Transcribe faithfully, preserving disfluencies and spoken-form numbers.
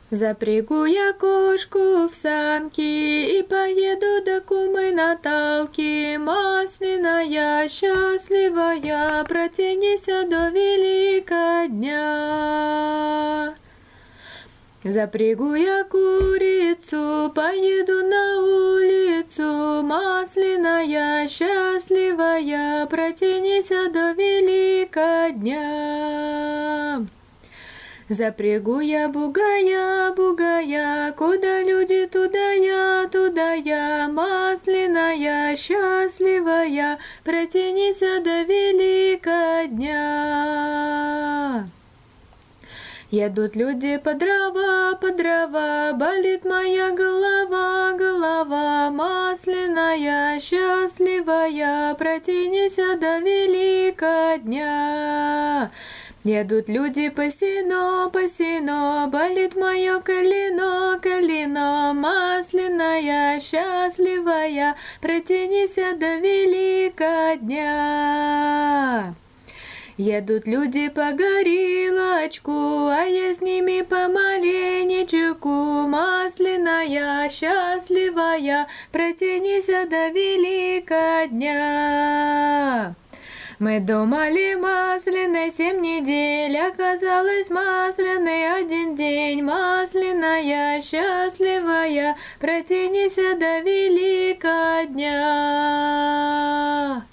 Запрягу я кошку в санки и поеду до кумы Наталки. Масляная, счастливая, протянися до велика дня. Запрягу я курицу, поеду на улицу. Масляная, счастливая, протянися до велика дня. Запрягу я бугая, бугая, куда люди, туда я, туда я. Масляная, счастливая, протянися до велика дня. Едут люди по дрова, по дрова, болит моя голова, голова. Масляная, счастливая, протянися до велика дня. Едут люди по сено, по сено, болит мое колено, колено. Масляная, счастливая, протянися до велика дня. Едут люди по горилочку, а я с ними помаленечку. Масляная, счастливая, протянися до велика дня. Мы думали масляной семь недель, оказалось масляный один день. Масляная, счастливая, протянися до велика дня.